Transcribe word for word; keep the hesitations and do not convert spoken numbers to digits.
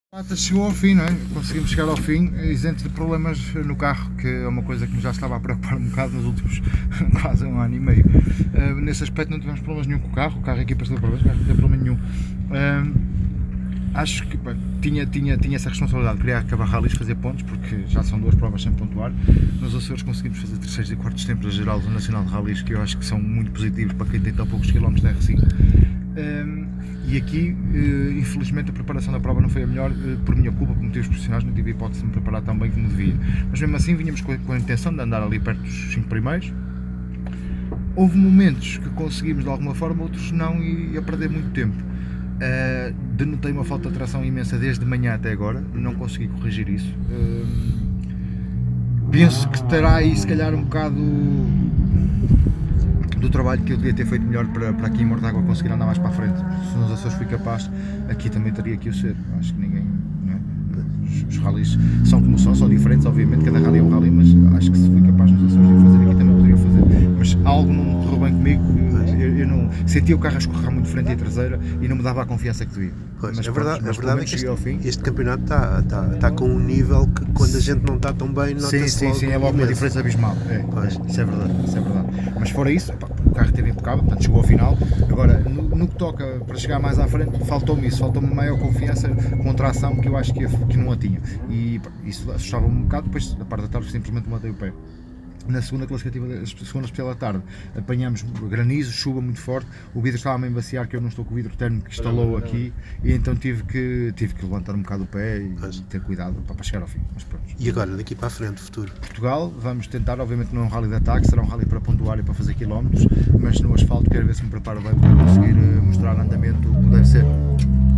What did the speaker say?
A Mata chegou ao fim, não é? Conseguimos chegar ao fim, isento de problemas no carro, que é uma coisa que nos já estava a preocupar um bocado nos últimos quase um ano e meio. Uh, nesse aspecto não tivemos problemas nenhum com o carro, o carro aqui passou problemas, o carro não teve problema nenhum. Uh, acho que pá, tinha, tinha, tinha essa responsabilidade, queria acabar rallies, fazer pontos, porque já são duas provas sem pontuar. Nos Açores conseguimos fazer terceiros e quartos tempos geral do Nacional de Rallies, que eu acho que são muito positivos para quem tem tão poucos quilómetros de R cinco. Um, e aqui, uh, infelizmente, a preparação da prova não foi a melhor, uh, por minha culpa, por motivos profissionais, não tive a hipótese de me preparar tão bem como devia. Mas mesmo assim, vinhamos com a, com a intenção de andar ali perto dos cinco primeiros. Houve momentos que conseguimos de alguma forma, outros não, e, e a perder muito tempo. Uh, denotei uma falta de tração imensa desde de manhã até agora, não consegui corrigir isso. Uh, penso que terá aí, se calhar, um bocado do trabalho que eu devia ter feito melhor para, para aqui em Mortágua conseguir andar mais para a frente. Se nos Açores fui capaz, aqui também teria que o ser. Acho que ninguém, não é? Os, os rallies são como são, são diferentes, obviamente, cada rally é um rally, mas acho que se fui capaz nos Açores de o fazer, aqui também poderia fazer. Mas algo não correu bem comigo, eu, eu não sentia o carro a escorrer muito de frente e traseira e não me dava a confiança que devia. Pois, mas a pronto, verdade, mas a verdade é que cheguei ao este, fim. este campeonato está tá, tá com um nível que quando a gente não está tão bem nota-se Sim, sim, logo sim, é logo uma imenso. diferença abismal. É, Pois. é, isso é verdade, isso é verdade. Mas fora isso, epá, o carro esteve impecável, portanto chegou ao final. Agora, no, no que toca para chegar mais à frente, faltou-me isso, faltou-me maior confiança com tração que eu acho que, que não a tinha. E pá, isso assustava-me um bocado, depois da parte da tarde simplesmente matei o pé. Na segunda classificativa, segunda especial da tarde, apanhamos granizo, chuva muito forte, o vidro estava a embaciar, que eu não estou com o vidro térmico que instalou aqui, e então tive que, tive que levantar um bocado o pé e Pois. ter cuidado para, para chegar ao fim. Mas pronto. E agora, daqui para a frente, futuro? Portugal, vamos tentar, obviamente não é um rally de ataque, será um rally para pontuar e para fazer quilómetros, mas no asfalto quero ver se me preparo bem para conseguir mostrar andamento como deve ser.